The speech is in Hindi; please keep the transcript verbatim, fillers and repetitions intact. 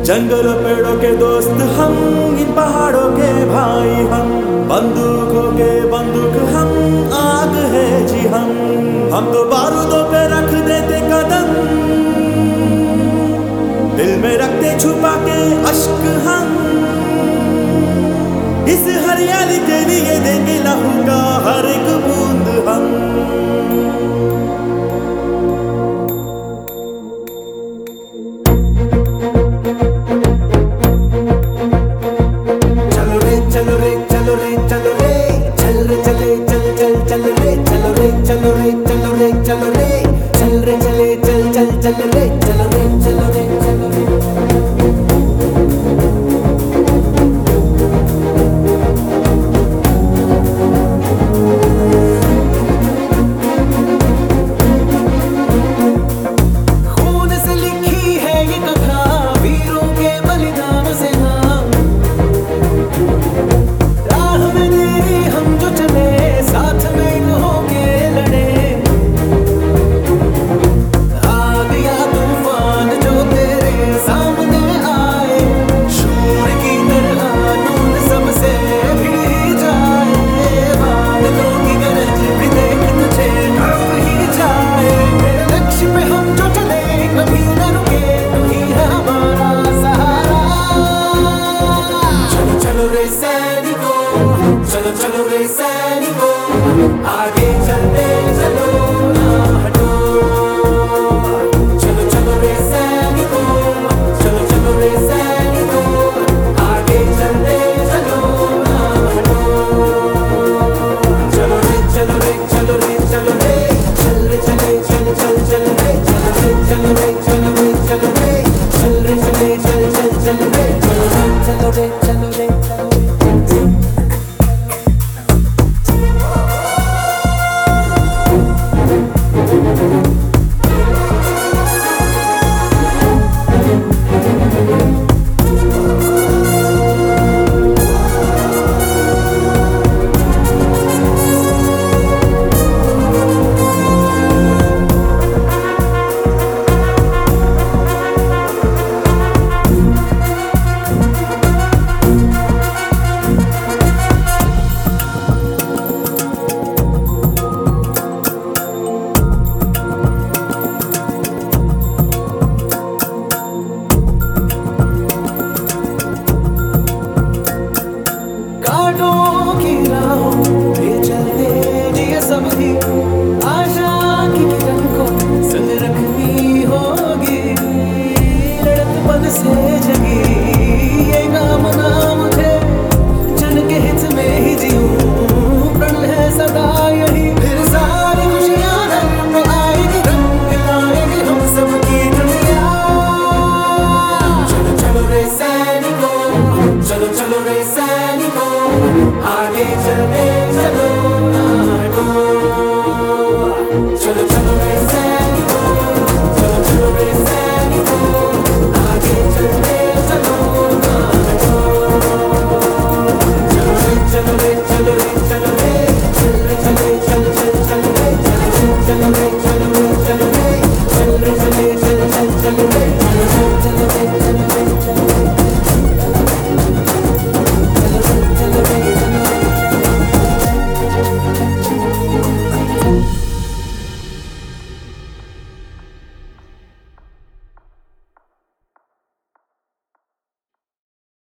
जंगलों पेड़ों के दोस्त हम, इन पहाड़ों के भाई हम, बंदूकों के बंदूक हम, आग है जी हम। हम तो बारूदों पे रख देते कदम, दिल में रखते छुपा के अश्क हम। इस हरियाली के लिए देंगे लहू का हर एक बूंद हम। चलो रे चलो रे चलो रे चलो रे, चल रे चले चल चल चल रे, चलो रे चलो रे चलो रे चलो रे, चल रे चले चल चल चल रे, चलो रे चलो रे चलो रे। चलो चलो रे सैनिको, आगे चलते चलो ना हटो। चलो चलो रे सैनिको, चलो चलो रे सैनिको, आगे चलते चलो ना हटो। चलो रे चलो रे चलो रे चलो रे, चल रे चले चल चल चल रे, चलो रे चलो रे चलो रे चलो रे, चल रे चले चल चल चल रे, चलो रे चलो रे चलो रे। कांटों की राहों पे चलते जिए सब ही